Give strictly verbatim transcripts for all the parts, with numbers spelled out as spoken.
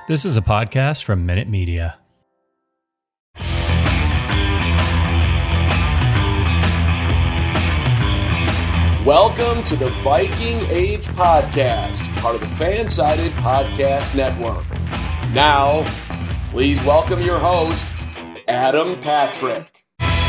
This is a podcast from Minute Media. Welcome to the Viking Age Podcast, part of the Fansided Podcast Network. Now, please welcome your host, Adam Patrick.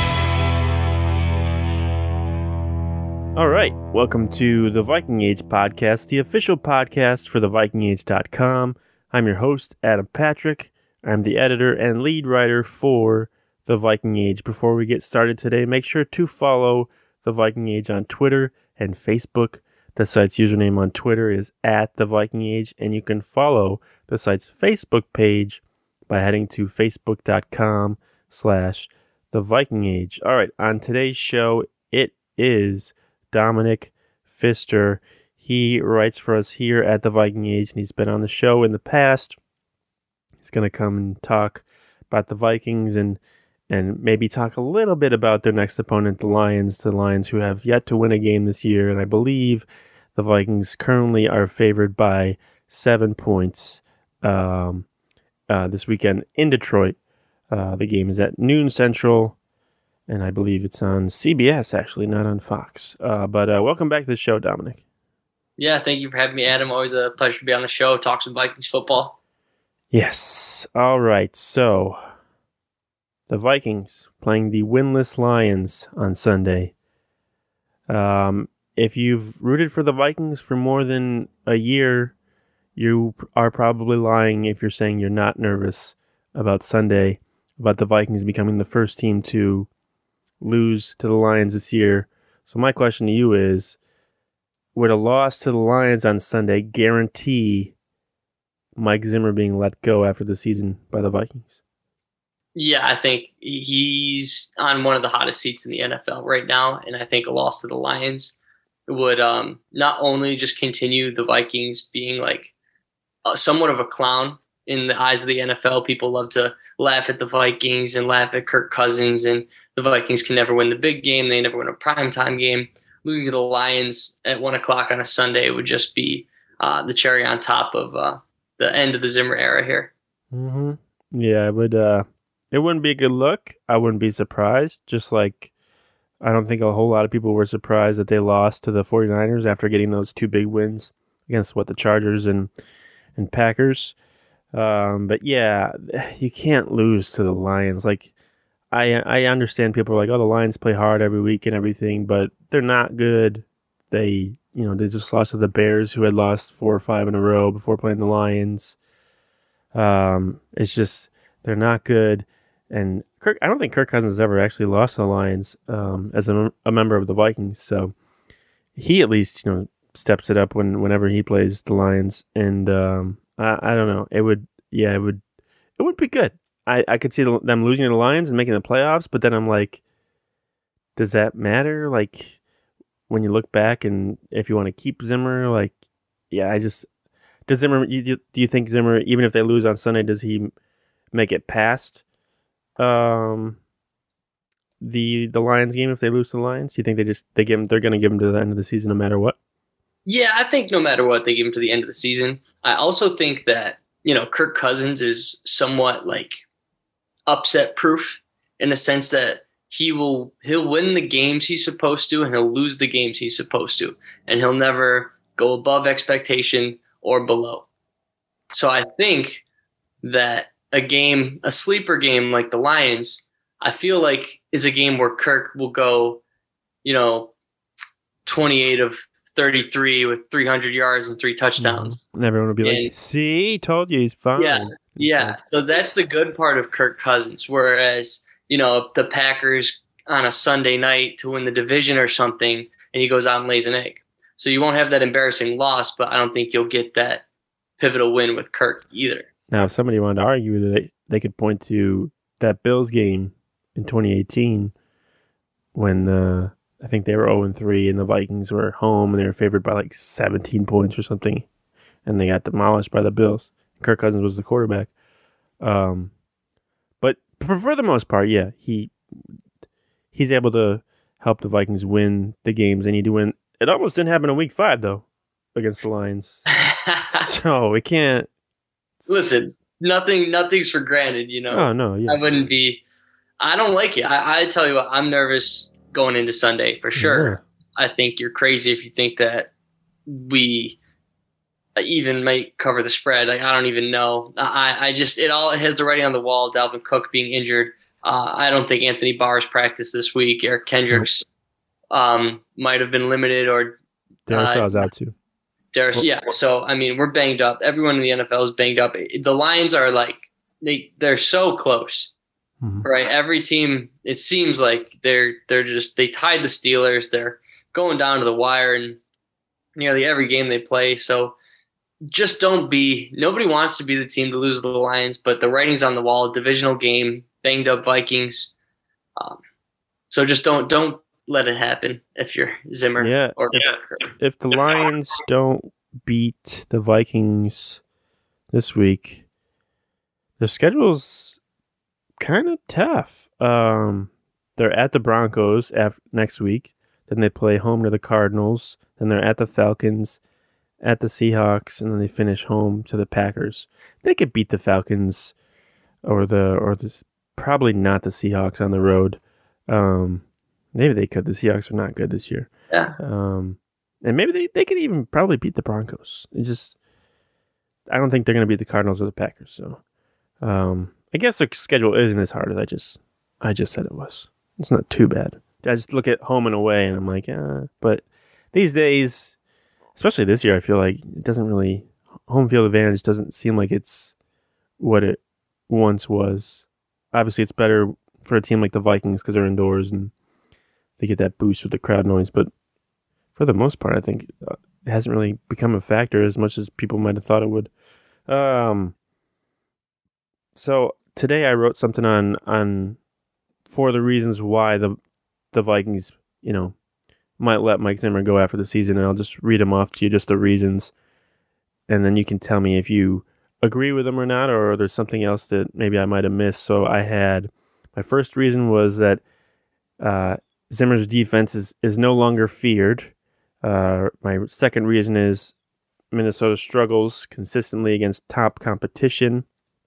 All right, welcome to the Viking Age Podcast, the official podcast for the viking age dot com. I'm your host, Adam Patrick. I'm the editor and lead writer for the Viking Age. Before we get started today, make sure to follow the Viking Age on Twitter and Facebook. The site's username on Twitter is at the Viking Age, and you can follow the site's Facebook page by heading to facebook.com slash the Viking Age. All right, on today's show, it is Dominic Pfister. He writes for us here at the Viking Age, and he's been on the show in the past. He's going to come and talk about the Vikings and and maybe talk a little bit about their next opponent, the Lions, the Lions who have yet to win a game this year. And I believe the Vikings currently are favored by seven points um, uh, this weekend in Detroit. Uh, the game is at noon Central, and I believe it's on C B S, actually, not on Fox. Uh, but uh, welcome back to the show, Dominic. Yeah, thank you for having me, Adam. Always a pleasure to be on the show. Talk some Vikings football. Yes. All right. So, the Vikings playing the winless Lions on Sunday. Um, if you've rooted for the Vikings for more than a year, you are probably lying if you're saying you're not nervous about Sunday, about the Vikings becoming the first team to lose to the Lions this year. So my question to you is, would a loss to the Lions on Sunday guarantee Mike Zimmer being let go after the season by the Vikings? Yeah, I think he's on one of the hottest seats in the N F L right now, and I think a loss to the Lions would um, not only just continue the Vikings being like uh, somewhat of a clown in the eyes of the N F L. People love to laugh at the Vikings and laugh at Kirk Cousins, and the Vikings can never win the big game. They never win a primetime game. Losing to the Lions at one o'clock on a Sunday would just be uh, the cherry on top of uh, the end of the Zimmer era here. Mm-hmm. Yeah, it would. Uh, it wouldn't be a good look. I wouldn't be surprised. Just like I don't think a whole lot of people were surprised that they lost to the 49ers after getting those two big wins against what the Chargers and and Packers. Um, but yeah, you can't lose to the Lions. Like. I I understand people are like, oh, the Lions play hard every week and everything, but they're not good. They, you know, they just lost to the Bears, who had lost four or five in a row before playing the Lions. Um, it's just they're not good. And Kirk, I don't think Kirk Cousins ever actually lost to the Lions um, as a, a member of the Vikings. So he at least, you know, steps it up when whenever he plays the Lions. And um, I I don't know, it would yeah it would it would be good. I, I could see the, them losing to the Lions and making the playoffs, but then I'm like, does that matter? Like, when you look back and if you want to keep Zimmer, like, yeah, I just, does Zimmer, you, do you think Zimmer, even if they lose on Sunday, does he make it past um, the the Lions game if they lose to the Lions? Do you think they just, they give him, they're going to give him to the end of the season no matter what? Yeah, I think no matter what, they give him to the end of the season. I also think that, you know, Kirk Cousins is somewhat like, upset proof in the sense that he will he'll win the games he's supposed to and he'll lose the games he's supposed to, and he'll never go above expectation or below. So I think that a game, a sleeper game like the Lions, I feel like is a game where Kirk will go, you know, twenty-eight of thirty-three with three hundred yards and three touchdowns. And everyone will be and, like, see, told you he's fine. Yeah. Yeah, so that's the good part of Kirk Cousins. Whereas, you know, the Packers on a Sunday night to win the division or something, and he goes out and lays an egg. So you won't have that embarrassing loss, but I don't think you'll get that pivotal win with Kirk either. Now, if somebody wanted to argue that they, they could point to that Bills game in twenty eighteen when uh, I think they were oh and three and the Vikings were home and they were favored by like seventeen points or something, and they got demolished by the Bills. Kirk Cousins was the quarterback. Um, but for, for the most part, yeah, he he's able to help the Vikings win the games they need to win. It almost didn't happen in week five, though, against the Lions. So we can't... Listen, nothing, nothing's for granted, you know. Oh no, yeah. I wouldn't be. I don't like it. I, I tell you what, I'm nervous going into Sunday for sure. Yeah. I think you're crazy if you think that we even might cover the spread. Like, I don't even know. I, I just it all it has the writing on the wall. Dalvin Cook being injured. Uh, I don't think Anthony Barr's practiced this week. Eric Kendricks um, might have been limited, or Darius uh, was out too. Darius, yeah. So I mean, we're banged up. Everyone in the N F L is banged up. The Lions are like they they're so close, mm-hmm. right? Every team, it seems like they're they're just they tied the Steelers. They're going down to the wire in nearly every game they play. So just don't be. Nobody wants to be the team to lose to the Lions, but the writing's on the wall. Divisional game, banged up Vikings. Um, so just don't don't let it happen if you're Zimmer. Yeah. Or if, if the Lions don't beat the Vikings this week, their schedule's kind of tough. Um, they're at the Broncos after, next week. Then they play home to the Cardinals. Then they're at the Falcons, at the Seahawks, and then they finish home to the Packers. They could beat the Falcons or the or the probably not the Seahawks on the road. Um, maybe they could. The Seahawks are not good this year. Yeah. Um, and maybe they, they could even probably beat the Broncos. It's just I don't think they're going to beat the Cardinals or the Packers. So um, I guess their schedule isn't as hard as I just I just said it was. It's not too bad. I just look at home and away, and I'm like, eh. But these days, especially this year, I feel like it doesn't really home field advantage doesn't seem like it's what it once was. Obviously, it's better for a team like the Vikings because they're indoors and they get that boost with the crowd noise. But for the most part, I think it hasn't really become a factor as much as people might have thought it would. Um. So today I wrote something on on for the reasons why the the Vikings, you know, might let Mike Zimmer go after the season, and I'll just read them off to you, just the reasons, and then you can tell me if you agree with them or not, or there's something else that maybe I might have missed. So I had, my first reason was that uh, Zimmer's defense is, is no longer feared. Uh, my second reason is Minnesota struggles consistently against top competition.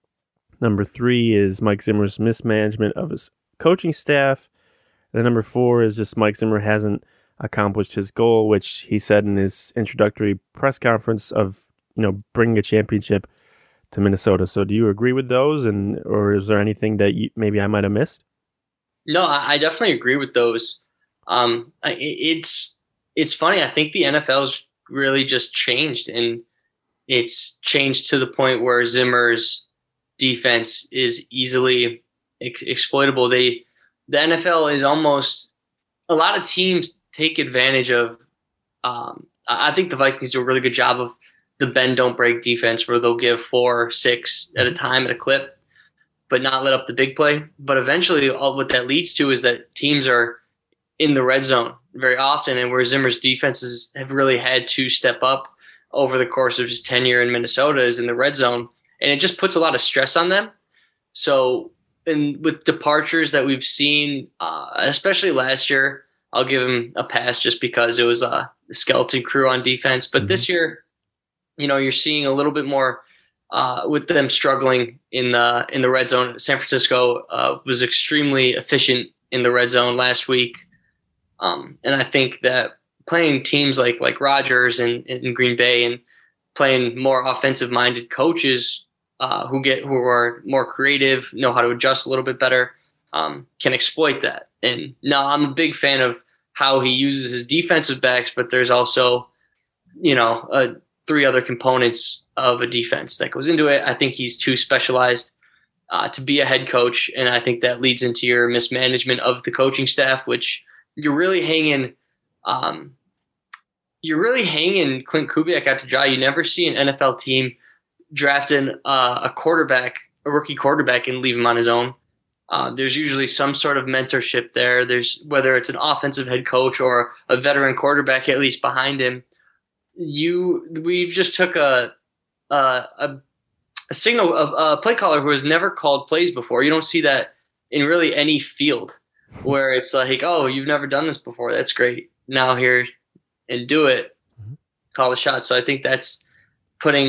Number three is Mike Zimmer's mismanagement of his coaching staff. And then number four is just Mike Zimmer hasn't accomplished his goal, which he said in his introductory press conference of, you know, bringing a championship to Minnesota. So do you agree with those, and or is there anything that you, maybe I might have missed? No, I definitely agree with those. Um, it's it's funny. I think the N F L's really just changed, and it's changed to the point where Zimmer's defense is easily ex- exploitable. They the N F L is almost a lot of teams take advantage of. Um, I think the Vikings do a really good job of the bend don't break defense, where they'll give four or six at a time at a clip, but not let up the big play. But eventually, all what that leads to is that teams are in the red zone very often, and where Zimmer's defenses have really had to step up over the course of his tenure in Minnesota is in the red zone, and it just puts a lot of stress on them. So, and with departures that we've seen, uh, especially last year, I'll give him a pass just because it was a skeleton crew on defense. But mm-hmm. this year, you know, you're seeing a little bit more uh, with them struggling in the in the red zone. San Francisco uh, was extremely efficient in the red zone last week, um, and I think that playing teams like like Rodgers and in Green Bay and playing more offensive minded coaches uh, who get who are more creative, know how to adjust a little bit better, um, can exploit that. And now I'm a big fan of how he uses his defensive backs, but there's also, you know, uh, three other components of a defense that goes into it. I think he's too specialized uh, to be a head coach, and I think that leads into your mismanagement of the coaching staff, which you're really hanging. Um, you're really hanging Clint Kubiak out to dry. You never see an N F L team drafting uh, a quarterback, a rookie quarterback, and leave him on his own. Uh, there's usually some sort of mentorship there. There's whether it's an offensive head coach or a veteran quarterback at least behind him. You, we just took a a, a, a signal of a play caller who has never called plays before. You don't see that in really any field where it's like, oh, you've never done this before. That's great. Now here and do it, call the shot. So I think that's putting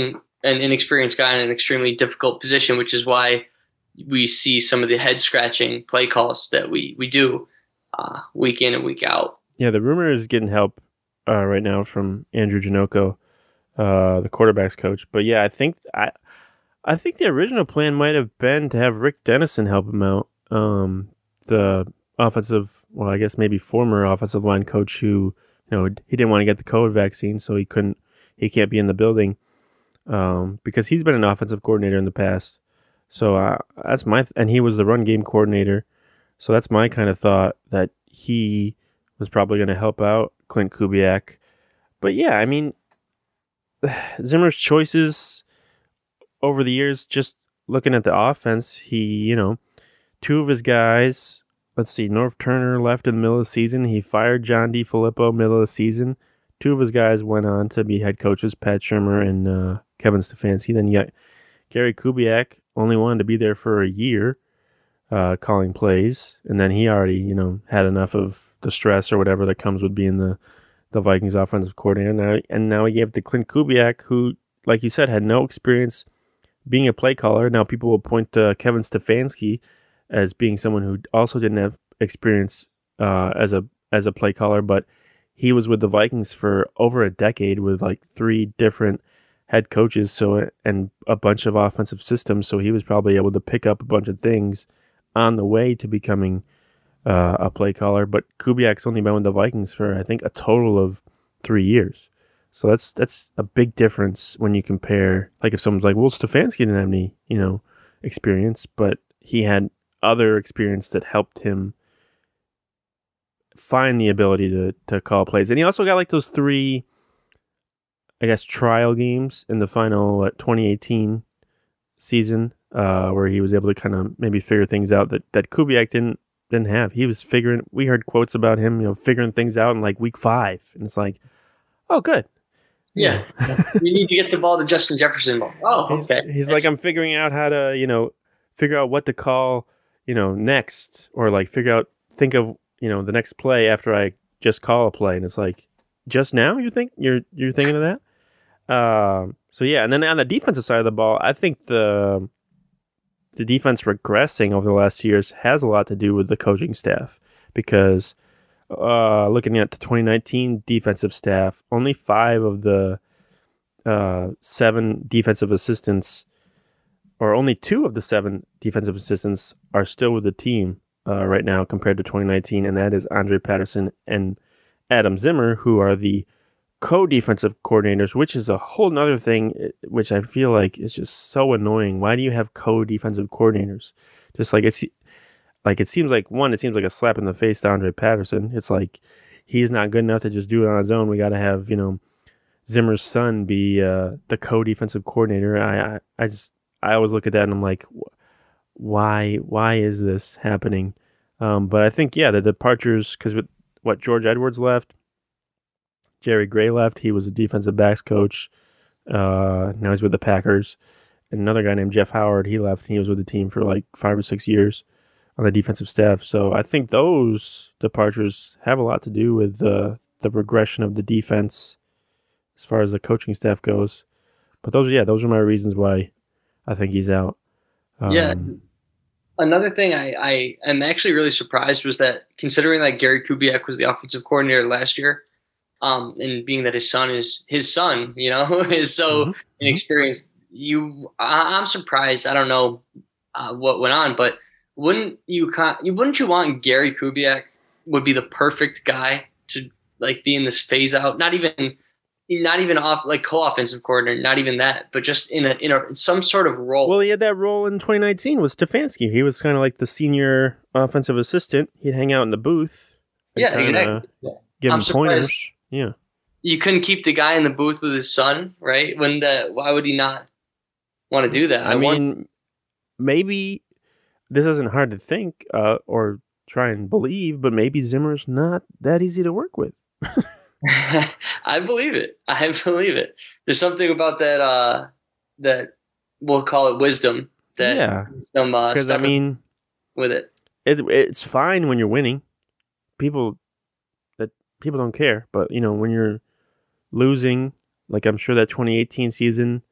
an inexperienced guy in an extremely difficult position, which is why we see some of the head scratching play calls that we we do uh, week in and week out. Yeah, the rumor is getting help uh, right now from Andrew Janocko, uh, the quarterback's coach. But yeah, I think I I think the original plan might have been to have Rick Dennison help him out. Um, the offensive, well, I guess maybe former offensive line coach who, you know, he didn't want to get the COVID vaccine, so he couldn't, he can't be in the building um, because he's been an offensive coordinator in the past. So uh, that's my, and he was the run game coordinator. So that's my kind of thought, that he was probably going to help out Klint Kubiak. But yeah, I mean, Zimmer's choices over the years, just looking at the offense, he, you know, two of his guys, let's see, Norv Turner left in the middle of the season. He fired John DeFilippo middle of the season. Two of his guys went on to be head coaches, Pat Shurmur and uh, Kevin Stefanski. Then you got Gary Kubiak, only wanted to be there for a year, uh, calling plays. And then he already, you know, had enough of the stress or whatever that comes with being the, the Vikings offensive coordinator. Now, and now he gave it to Klint Kubiak, who, like you said, had no experience being a play caller. Now people will point to Kevin Stefanski as being someone who also didn't have experience uh, as a as a play caller, but he was with the Vikings for over a decade with like three different head coaches, so and a bunch of offensive systems. So he was probably able to pick up a bunch of things on the way to becoming uh, a play caller. But Kubiak's only been with the Vikings for I think a total of three years. So that's that's a big difference when you compare. Like if someone's like, well, Stefanski didn't have any, you know, experience, but he had other experience that helped him find the ability to to call plays. And he also got like those three, I guess, trial games in the final uh, twenty eighteen season, uh, where he was able to kind of maybe figure things out that, that Kubiak didn't didn't have. He was figuring, we heard quotes about him, you know, figuring things out in like week five. And it's like, oh, good. Yeah. We need to get the ball to Justin Jefferson. Oh, okay. He's, he's like, I'm figuring out how to, you know, figure out what to call, you know, next, or like figure out, think of, you know, the next play after I just call a play. And it's like, just now you think you're, you're thinking of that? Um, so yeah. And then on the defensive side of the ball, I think the, the defense regressing over the last years has a lot to do with the coaching staff, because uh, looking at the twenty nineteen defensive staff, only five of the uh, seven defensive assistants, or only two of the seven defensive assistants are still with the team uh, right now compared to twenty nineteen, and that is Andre Patterson and Adam Zimmer, who are the co-defensive coordinators, which is a whole nother thing, which I feel like is just so annoying. Why do you have co-defensive coordinators? Just like it's like it seems like one, it seems like a slap in the face to Andre Patterson. It's like he's not good enough to just do it on his own. We got to have, you know, Zimmer's son be uh, the co-defensive coordinator. I, I I just I always look at that and I'm like, why why is this happening? Um, but I think yeah, the departures, because with what George Edwards left, Jerry Gray left. He was a defensive backs coach. Uh, now he's with the Packers. And another guy named Jeff Howard, he left. He was with the team for like five or six years on the defensive staff. So I think those departures have a lot to do with the the regression of the defense as far as the coaching staff goes. But those, yeah, those are my reasons why I think he's out. Um, yeah. Another thing I, I am actually really surprised was that, considering that Gary Kubiak was the offensive coordinator last year, Um, and being that his son is his son, you know, is so mm-hmm. inexperienced, you, I, I'm surprised. I don't know uh, what went on, but wouldn't you, you, wouldn't you want Gary Kubiak would be the perfect guy to like be in this phase out? Not even, not even off like co-offensive coordinator, not even that, but just in a in a in some sort of role. Well, he had that role in twenty nineteen with Stefanski. He was kind of like the senior offensive assistant. He'd hang out in the booth. Yeah, kinda exactly. Yeah. Give I'm him surprised. pointers. Yeah. You couldn't keep the guy in the booth with his son, right? When the, why would he not want to do that? I, I mean, want... maybe this isn't hard to think uh, or try and believe, but maybe Zimmer's not that easy to work with. I believe it. I believe it. There's something about that uh, that we'll call it wisdom. That yeah. Some uh, stuff I mean, with it. it. It's fine when you're winning. People. People don't care, but you know, when you're losing, like I'm sure that twenty eighteen season,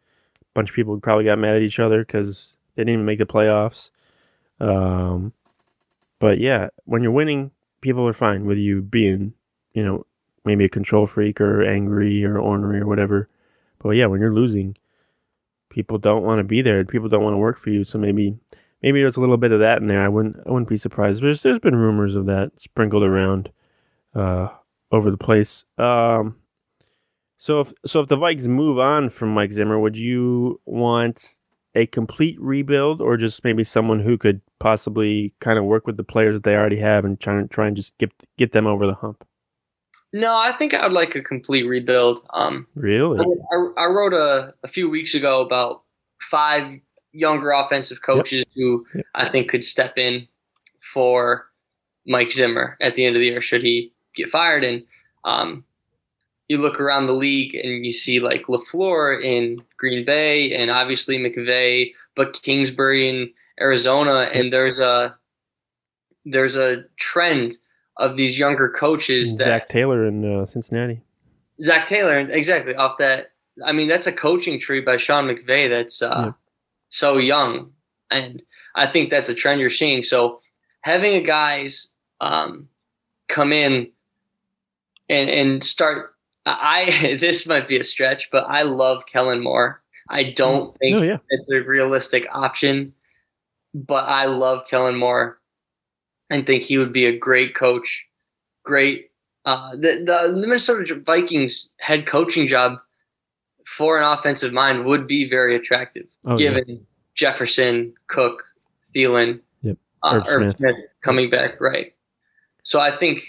bunch of people probably got mad at each other because they didn't even make the playoffs. Um, but yeah, when you're winning, people are fine with you being, you know, maybe a control freak or angry or ornery or whatever. But yeah, when you're losing, people don't want to be there. People don't want to work for you. So maybe maybe there's a little bit of that in there. I wouldn't I wouldn't be surprised. There's there's been rumors of that sprinkled around uh, over the place. Um, so if so if the Vikings move on from Mike Zimmer, would you want a complete rebuild or just maybe someone who could possibly kind of work with the players that they already have and try and try and just get get them over the hump? No, I think I would like a complete rebuild. Um, really? I, I wrote a, a few weeks ago about five younger offensive coaches yep. who yep. I think could step in for Mike Zimmer at the end of the year should he get fired. And um, you look around the league and you see like LaFleur in Green Bay and obviously McVay, but Kingsbury in Arizona. And there's a there's a trend of these younger coaches. That, Zach Taylor in uh, Cincinnati. Zach Taylor, exactly. Off that, I mean, that's a coaching tree by Sean McVay that's uh, yeah. so young. And I think that's a trend you're seeing. So having a guys um, come in and, and start, I this might be a stretch, but I love Kellen Moore. I don't think oh, yeah. it's a realistic option, but I love Kellen Moore. I think he would be a great coach. Great. Uh, the, the Minnesota Vikings head coaching job for an offensive mind would be very attractive, oh, given yeah. Jefferson, Cook, Thielen, yep. uh, Irv Smith. Smith coming back. Right. So I think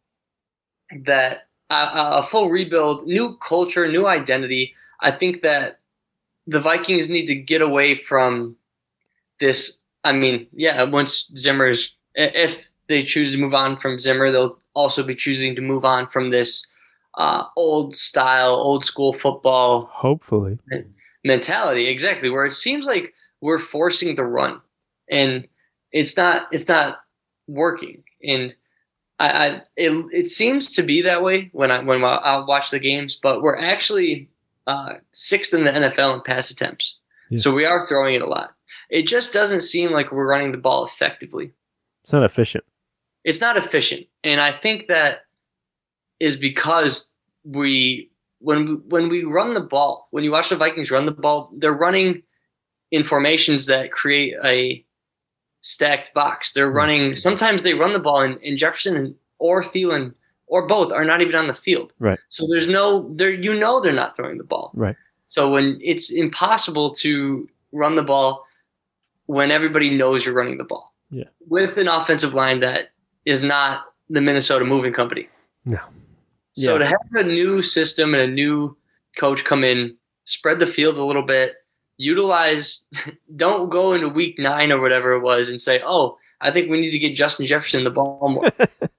that a, a full rebuild, new culture, new identity. I think that the Vikings need to get away from this. I mean, yeah, once Zimmer's If they choose to move on from Zimmer, they'll also be choosing to move on from this uh, old style, old school football. Hopefully. Mentality, exactly, where it seems like we're forcing the run, and it's not. It's not working. And I, I it, it seems to be that way when I when I watch the games. But we're actually uh, sixth in the N F L in pass attempts, yeah. so we are throwing it a lot. It just doesn't seem like we're running the ball effectively. It's not efficient. It's not efficient. And I think that is because we when when we run the ball, when you watch the Vikings run the ball, they're running in formations that create a stacked box. They're running sometimes they run the ball and, and Jefferson or Thielen or both are not even on the field. Right. So there's no there you know they're not throwing the ball. Right. So when it's impossible to run the ball when everybody knows you're running the ball. Yeah. With an offensive line that is not the Minnesota Moving Company. No. So yeah. to have a new system and a new coach come in, spread the field a little bit, utilize, don't go into week nine or whatever it was and say, oh, I think we need to get Justin Jefferson the ball more.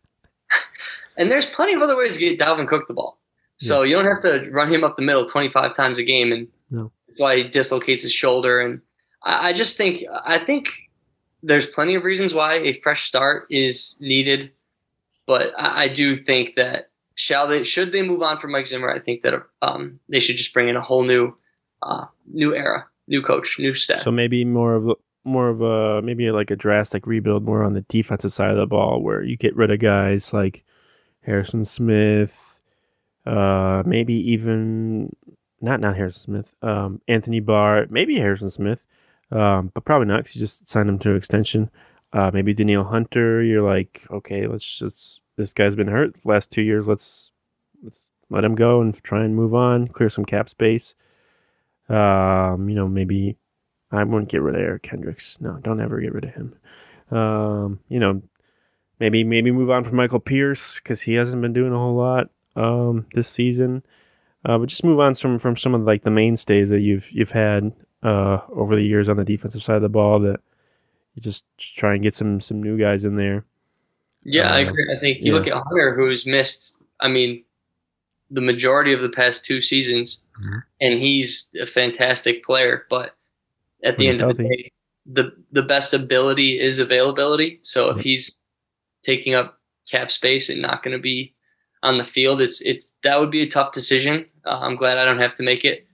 And there's plenty of other ways to get Dalvin Cook the ball. So yeah. you don't have to run him up the middle twenty-five times a game. And no. that's why he dislocates his shoulder. And I, I just think, I think, there's plenty of reasons why a fresh start is needed, but I, I do think that shall they should they move on from Mike Zimmer, I think that um, they should just bring in a whole new uh, new era, new coach, new staff. So maybe more of a, more of a maybe like a drastic rebuild, more on the defensive side of the ball, where you get rid of guys like Harrison Smith, uh, maybe even not not Harrison Smith, um, Anthony Barr, maybe Harrison Smith. Um, but probably not because you just signed him to an extension. Uh, maybe Danielle Hunter. You're like, okay, let's just this guy's been hurt the last two years. Let's let's let him go and try and move on, clear some cap space. Um, you know, maybe I wouldn't get rid of Eric Kendricks. No, don't ever get rid of him. Um, you know, maybe maybe move on from Michael Pierce because he hasn't been doing a whole lot um, this season. Uh, but just move on from from some of like the mainstays that you've you've had. Uh, over the years on the defensive side of the ball, that you just try and get some some new guys in there. Yeah, uh, I agree. I think you yeah. look at Hunter, who's missed, I mean, the majority of the past two seasons, mm-hmm. and he's a fantastic player. But at the when end of the day, the the best ability is availability. So if he's taking up cap space and not going to be on the field, it's it's that would be a tough decision. Uh, I'm glad I don't have to make it.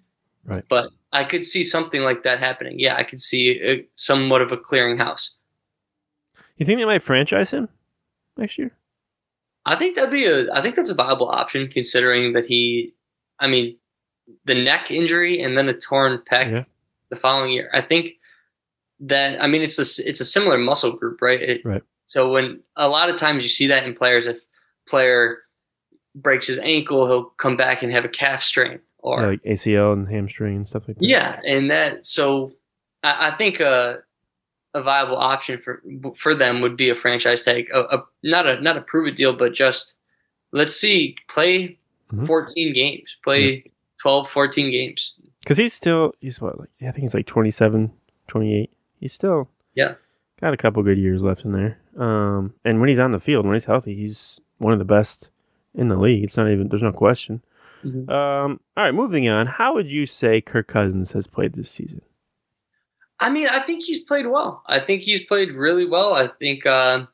Right. But I could see something like that happening. Yeah, I could see a, somewhat of a clearinghouse. You think they might franchise him next year? I think that'd be a. I think that's a viable option, considering that he. I mean, the neck injury and then a torn pec Yeah. the following year. I think that. I mean, it's a it's a similar muscle group, right? It, Right. So when a lot of times you see that in players, if player breaks his ankle, he'll come back and have a calf strain or Yeah, like A C L and hamstring and stuff like that. yeah, and that so I, I think a a viable option for for them would be a franchise tag, a, a not a not a prove it deal, but just let's see, play Mhm. fourteen games, play Yeah. twelve, fourteen games. Because he's still, he's what, like, I think he's like twenty-seven, twenty-eight. He's still Yeah. got a couple good years left in there. Um, and when he's on the field, when he's healthy, he's one of the best in the league. It's not even, there's no question. Mhm. Um, all right, moving on. How would you say Kirk Cousins has played this season? I mean, I think he's played well. I think he's played really well. I think uh,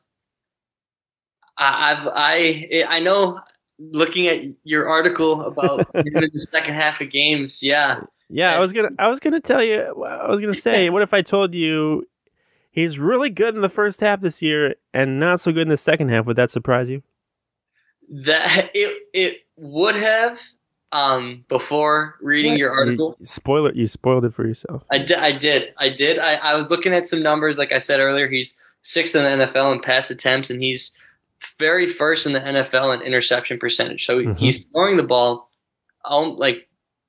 I, I've I I know. Looking at your article about him in the second half of games, yeah, Yeah, I was gonna, I was gonna tell you, I was gonna say, what if I told you he's really good in the first half this year and not so good in the second half? Would that surprise you? that it it would have um, before reading your article. You, spoil it. You spoiled it for yourself. I did. I did. I did. I, I was looking at some numbers. Like I said earlier, he's sixth in the N F L in pass attempts, and he's very first in the N F L in interception percentage. So Mhm. he's throwing the ball um, like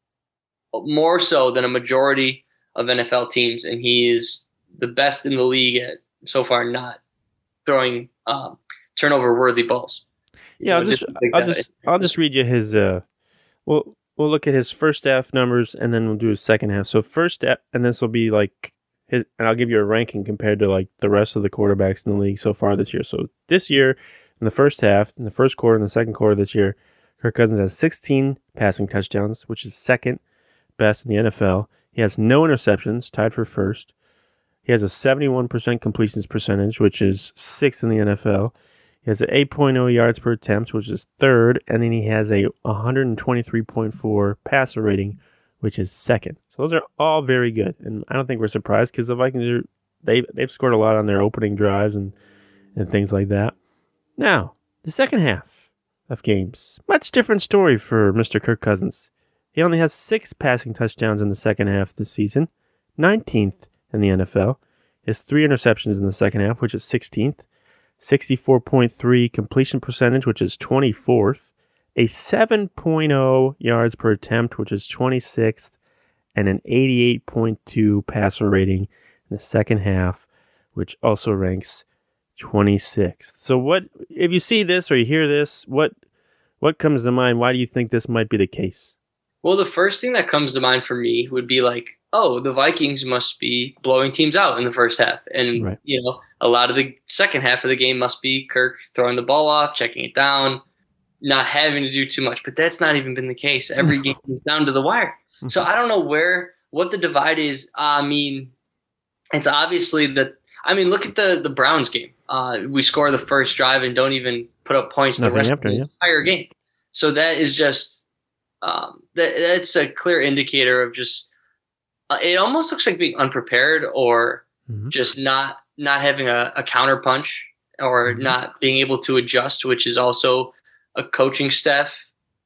more so than a majority of N F L teams, and he is the best in the league at so far not throwing um, turnover-worthy balls. Yeah, I'll You know, just, like I'll that. just, I'll just read you his. Uh, we'll we'll look at his first half numbers, and then we'll do his second half. So first, half, and this will be like his, and I'll give you a ranking compared to like the rest of the quarterbacks in the league so far this year. So this year, in the first half, in the first quarter, and the second quarter this year, Kirk Cousins has sixteen passing touchdowns, which is second best in the N F L. He has no interceptions, tied for first. He has a seventy-one percent completions percentage, which is sixth in the N F L. He has an eight point oh yards per attempt, which is third, and then he has a one twenty-three point four passer rating, which is second. So those are all very good, and I don't think we're surprised because the Vikings are they they've scored a lot on their opening drives and and things like that. Now the second half of games, much different story for Mister Kirk Cousins. He only has six passing touchdowns in the second half this season, nineteenth in the N F L. He has three interceptions in the second half, which is sixteenth. sixty-four point three completion percentage, which is twenty-fourth. A seven point oh yards per attempt, which is twenty-sixth. And an eighty-eight point two passer rating in the second half, which also ranks twenty-sixth. So what, if you see this or you hear this, what what comes to mind? Why do you think this might be the case? Well, the first thing that comes to mind for me would be like, oh, the Vikings must be blowing teams out in the first half. And, Right. you know, a lot of the second half of the game must be Kirk throwing the ball off, checking it down, not having to do too much. But that's not even been the case. Every game is down to the wire. So I don't know where, what the divide is. I mean, it's obviously that, I mean, look at the, the Browns game. Uh, we score the first drive and don't even put up points the Nothing rest after, of the yeah. entire game. So that is just, um, that that's a clear indicator of just, uh, it almost looks like being unprepared or Mhm. just not not having a, a counter punch or Mhm. not being able to adjust, which is also a coaching staff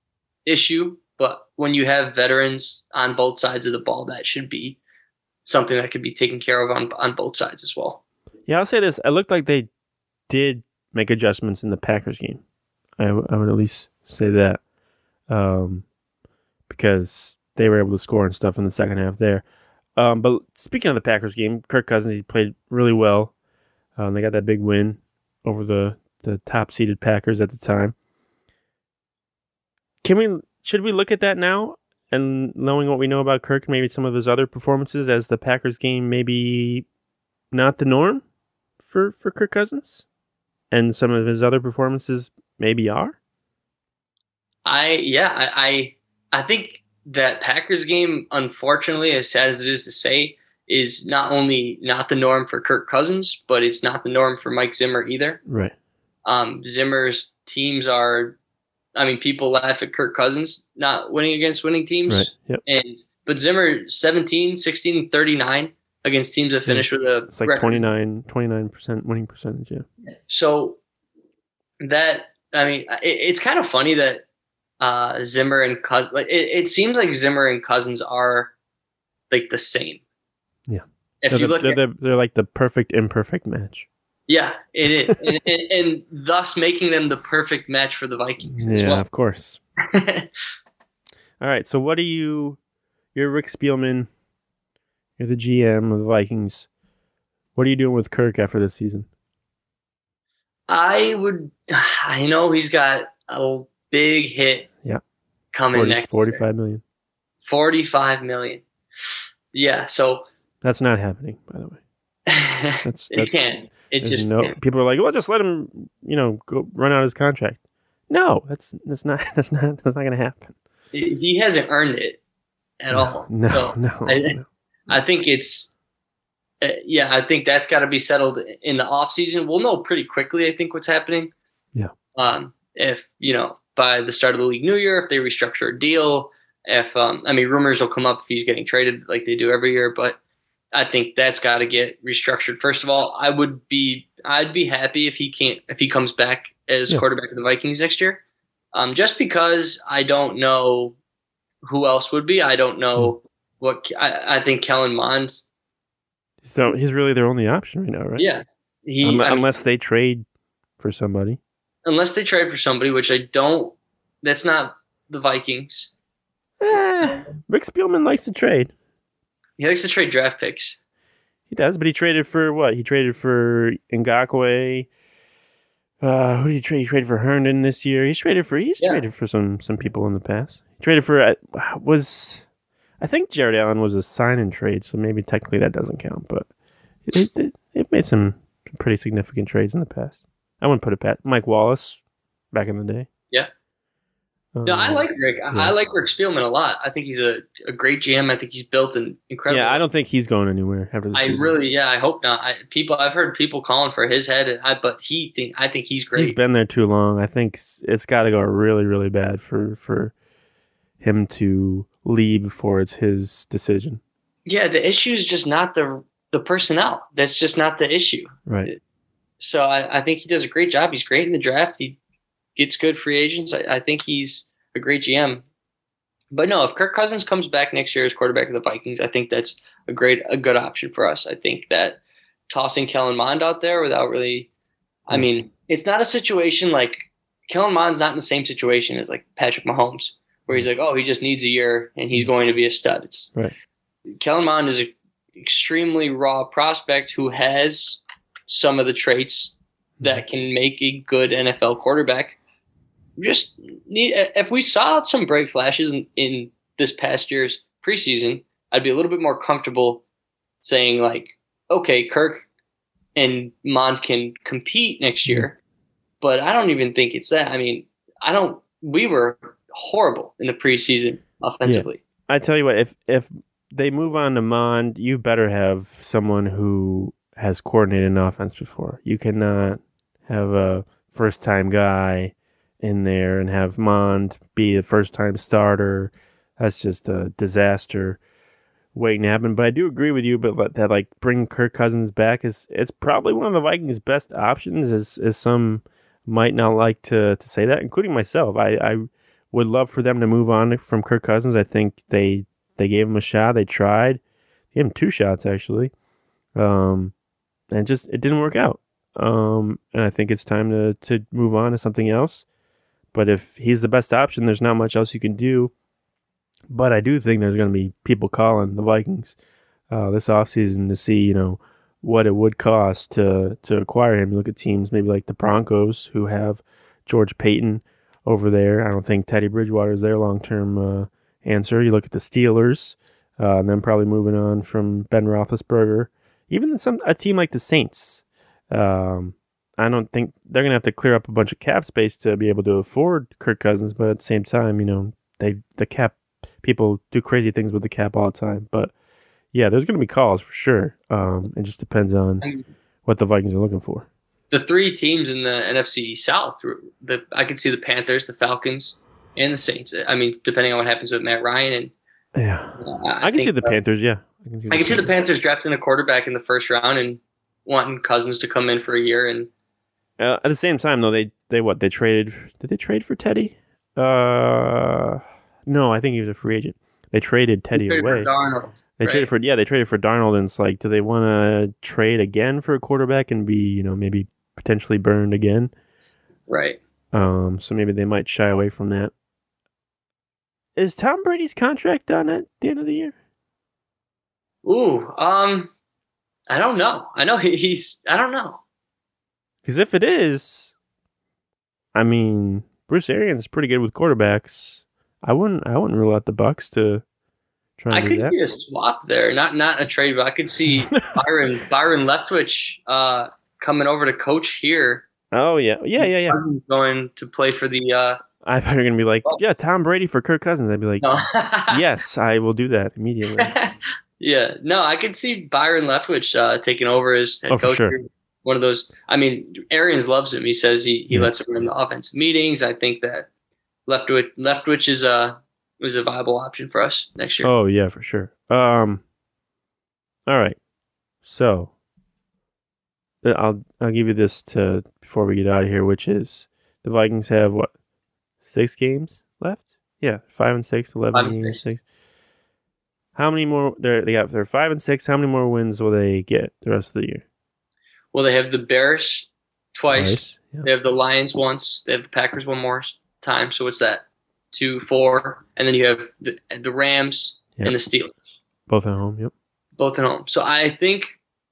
issue. But when you have veterans on both sides of the ball, that should be something that could be taken care of on on both sides as well. Yeah, I'll say this. It looked like they did make adjustments in the Packers game. I, w- I would at least say that. Um, because they were able to score and stuff in the second half there. Um, but speaking of the Packers game, Kirk Cousins, he played really well. Um, they got that big win over the, the top-seeded Packers at the time. Can we should we look at that now and knowing what we know about Kirk and maybe some of his other performances as the Packers game maybe not the norm for, for Kirk Cousins? And some of his other performances maybe are? I yeah, I, I I think that Packers game, unfortunately, as sad as it is to say, is not only not the norm for Kirk Cousins, but it's not the norm for Mike Zimmer either. Right. Um, Zimmer's teams are, I mean, people laugh at Kirk Cousins not winning against winning teams, Right. Yep. and but Zimmer seventeen, sixteen, thirty-nine against teams that finished with a It's like record. twenty-nine percent winning percentage, yeah. So that, I mean, it, it's kind of funny that uh, Zimmer and Cousins, like, it, it seems like Zimmer and Cousins are like the same. Yeah. If They're, you the, look they're, at, the- they're like the perfect imperfect match. yeah, it is. and, and, and thus making them the perfect match for the Vikings as Yeah, well. of course. All right, so what do you... You're Rick Spielman. You're the G M of the Vikings. What are you doing with Kirk after this season? I would, I know he's got a big hit Yeah. coming forty, next forty-five million. forty-five million. Yeah, so That's not happening, by the way. That's, it that's can. It there's just no, can't. people are like, well, just let him, you know, go run out his contract. No, that's that's not that's not that's not going to happen. He hasn't earned it at no, all. No, So no, I, no. I think it's, uh, yeah, I think that's got to be settled in the off season. We'll know pretty quickly, I think, what's happening. Yeah. Um, if, you know, by the start of the league new year, if they restructure a deal, if, um, I mean, rumors will come up if he's getting traded like they do every year, but I think that's got to get restructured. First of all, I would be, I'd be happy if he can't, if he comes back as Yeah. quarterback of the Vikings next year. Um, just because I don't know who else would be. I don't know what, I, I think Kellen Mond, So he's really their only option right now, right? yeah, he, Unle- I mean, unless they trade for somebody. unless they trade for somebody, which I don't, that's not the Vikings. Eh, Rick Spielman likes to trade. He likes to trade draft picks. He does, but he traded for what? He traded for Ngakoue. Uh, who did he trade? He traded for Herndon this year. He's traded for. He's Yeah. traded for some some people in the past. He traded for uh, was, I think Jared Allen was a sign and trade, so maybe technically that doesn't count. But it it, it made some pretty significant trades in the past. I wouldn't put it past Mike Wallace back in the day. Yeah. No, I Um, like Rick. I, yeah. I like Rick Spielman a lot. I think he's a, a great G M. I think he's built an incredible. Yeah, I don't think he's going anywhere after the I season. really, yeah, I hope not. I, people, I've heard people calling for his head, and I, but he think I think he's great. He's been there too long. I think s- it's got to go really, really bad for for him to leave before it's his decision. Yeah, the issue is just not the the personnel. That's just not the issue. Right. So I, I think he does a great job. He's great in the draft. He gets good free agents. I, I think he's a great G M. But no, if Kirk Cousins comes back next year as quarterback of the Vikings, I think that's a great, a good option for us. I think that tossing Kellen Mond out there without really, I mean, it's not a situation like Kellen Mond's not in the same situation as like Patrick Mahomes, where he's like, oh, he just needs a year and he's going to be a stud. It's Right. Kellen Mond is an extremely raw prospect who has some of the traits that can make a good N F L quarterback. We just need, if we saw some bright flashes in, in this past year's preseason, I'd be a little bit more comfortable saying like, okay, Kirk and Mond can compete next year, but I don't even think it's that. I mean, I don't, we were horrible in the preseason offensively. I tell you what, if if they move on to Mond, you better have someone who has coordinated an offense before. You cannot have a first time guy in there and have Mond be a first time starter. That's just a disaster waiting to happen. But I do agree with you, but let- that like bring Kirk Cousins back is it's probably one of the Vikings' best options. As as some might not like to to say that, including myself. I, I would love for them to move on from Kirk Cousins. I think they they gave him a shot. They tried, gave him two shots actually, um, and just it didn't work out. Um, and I think it's time to to move on to something else. But if he's the best option, there's not much else you can do. But I do think there's going to be people calling the Vikings uh, this offseason to see, you know, what it would cost to to acquire him. You look at teams maybe like the Broncos, who have George Payton over there. I don't think Teddy Bridgewater is their long-term uh, answer. You look at the Steelers, uh, and then probably moving on from Ben Roethlisberger. Even some a team like the Saints, um, I don't think they're going to have to clear up a bunch of cap space to be able to afford Kirk Cousins. But at the same time, you know, they the cap people do crazy things with the cap all the time. But yeah, there's going to be calls for sure. Um, it just depends on I mean, what the Vikings are looking for. the three teams in the N F C South, the I could see the Panthers, the Falcons, and the Saints. I mean, depending on what happens with Matt Ryan and Yeah, Uh, I, I can see the uh, Panthers. Yeah, I can see, I can see the Panthers drafting a quarterback in the first round and wanting Cousins to come in for a year. And uh, at the same time, though, they they what they traded? Did they trade for Teddy? Uh, no, I think he was a free agent. They traded Teddy traded away. for Darnold, They right? traded for yeah, they traded for Darnold, and it's like, do they want to trade again for a quarterback and be, you know, maybe potentially burned again? Right. Um, so maybe they might shy away from that. Is Tom Brady's contract done at the end of the year? Ooh, um, I don't know. I know he, he's. I don't know. Because if it is, I mean, Bruce Arians is pretty good with quarterbacks. I wouldn't. I wouldn't rule out the Bucks to try. I And could do that. see a swap there, not not a trade, but I could see Byron Byron Leftwich uh, coming over to coach here. Oh yeah, yeah, yeah, yeah. Going to play for the. Uh, I thought you were gonna be like, Oh. yeah, Tom Brady for Kirk Cousins. I'd be like, no. yes, I will do that immediately. Yeah, no, I could see Byron Leftwich uh, taking over as head Oh, for coach. sure. Here. One of those. I mean, Arians loves him. He says he, he Yeah. lets him run the offensive meetings. I think that Leftwich Leftwich is a is a viable option for us next year. Oh yeah, for sure. Um, all right. So, uh, I'll I'll give you this to before we get out of here, which is the Vikings have what six games left? Yeah, five and six, eleven Five and games. six. Six. How many more? They they got. They're five and six. How many more wins will they get the rest of the year? Well, they have the Bears twice. Nice. Yeah. They have the Lions once. They have the Packers one more time. So what's that? Two, four, and then you have the the Rams Yep. and the Steelers, Both at home. Yep. both at home. So I think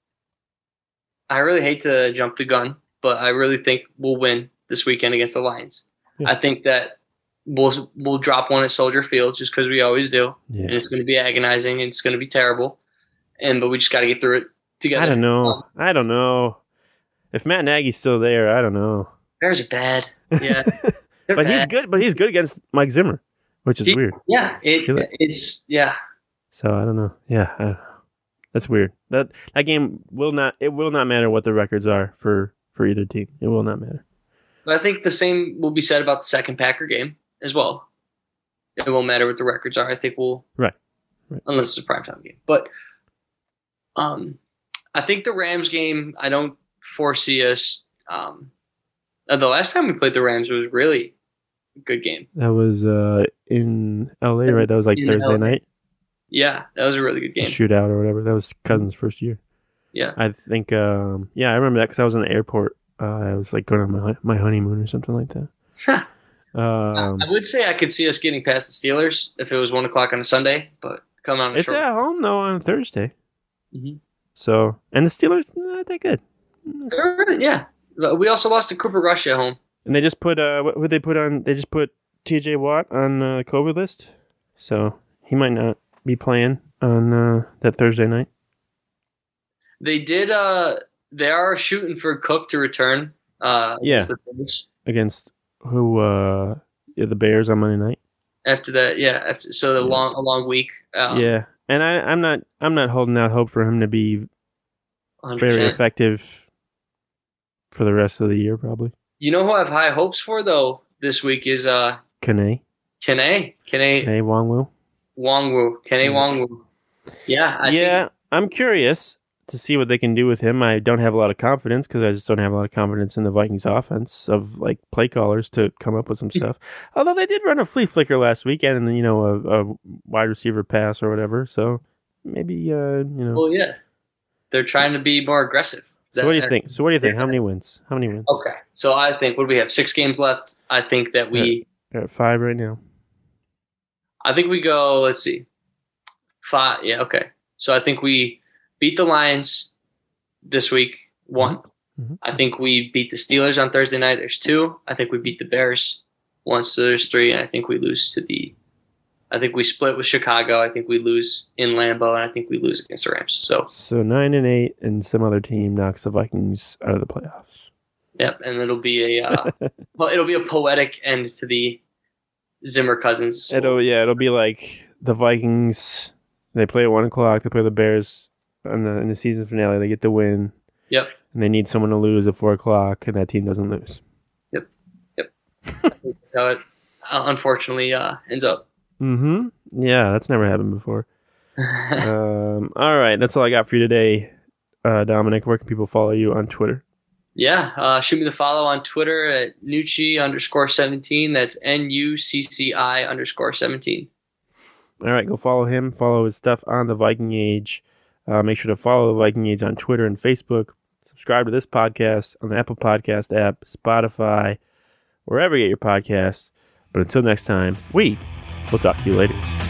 I really hate to jump the gun, but I really think we'll win this weekend against the Lions. Yeah. I think that we'll we'll drop one at Soldier Field just because we always do, Yeah. and it's going to be agonizing and it's going to be terrible. And but we just got to get through it together. I don't know. Um, I don't know. If Matt Nagy's still there, I don't know. Bears are bad. Yeah, They're But he's bad. good. But he's good against Mike Zimmer, which is He- weird. Yeah, it, He li- it's yeah. So I don't know. Yeah, I don't know. That's weird. That that game will not. It will not matter what the records are for for either team. It will not matter. But I think the same will be said about the second Packer game as well. It won't matter what the records are. I think we'll Right. Right. unless it's a primetime game. But um, I think the Rams game. I don't foresee us. Um, uh, the last time we played the Rams was really a good game. That was uh, in L A, That was right? That was like in Thursday L A. night Yeah, that was a really good game. shootout or whatever. That was Cousins' first year. Yeah, I think. Um, yeah, I remember that because I was in the airport. Uh, I was like going on my my honeymoon or something like that. Huh. Um, I would say I could see us getting past the Steelers if it was one o'clock on a Sunday, but coming on a it's short. at home though on Thursday. Mhm. So and the Steelers not that good. They're really- yeah, but we also lost to Cooper Rush at home. And they just put uh, what would they put on? They just put T J Watt on the COVID list, so he might not be playing on uh, that Thursday night. They did. Uh, they are shooting for Cook to return. Uh, Yeah. against the Bills. Against who? Uh, yeah, the Bears on Monday night. After that, yeah. After so the Yeah. long a long week. Um, yeah, and I, I'm not I'm not holding out hope for him to be one hundred very percent. effective for the rest of the year. Probably You know who I have high hopes for though this week is uh Kane, Kene Kene Kane Wongwu. Wongwu Kene Yeah. Wongwu. Yeah, I yeah, think, I'm curious to see what they can do with him. I don't have a lot of confidence because I just don't have a lot of confidence in the Vikings offense of like play callers to come up with some stuff. Although they did run a flea flicker last weekend and you know a, a wide receiver pass or whatever. So maybe uh, you know. well, yeah, they're trying to be more aggressive. So what do you think? So what do you think? How many wins? How many wins? Okay, so I think what do we have? Six games left. I think that we. They're at five right now. I think we go. Let's see, five. Yeah, okay. So I think we beat the Lions this week. One. Mhm. I think we beat the Steelers on Thursday night. There's two. I think we beat the Bears once. So there's three. And I think we lose to the. I think we split with Chicago. I think we lose in Lambeau, and I think we lose against the Rams. So So nine and eight, and some other team knocks the Vikings out of the playoffs. yep, and it'll be a. Uh, well, it'll be a poetic end to the Zimmer Cousins. It'll yeah, it'll be like the Vikings. They play at one o'clock. They play the Bears in the in the season finale. They get the win. Yep. And they need someone to lose at four o'clock, and that team doesn't lose. That's how it uh, unfortunately uh, ends up. Mm-hmm. Yeah, that's never happened before. um, all right, that's all I got for you today. Uh, Dominic, where can people follow you on Twitter? Yeah, uh, shoot me the follow on Twitter at Nucci underscore seventeen. That's N U C C I underscore seventeen. All right, go follow him. Follow his stuff on the Viking Age. Uh, make sure to follow the Viking Age on Twitter and Facebook. Subscribe to this podcast on the Apple Podcast app, Spotify, wherever you get your podcasts. But until next time, we will talk to you later.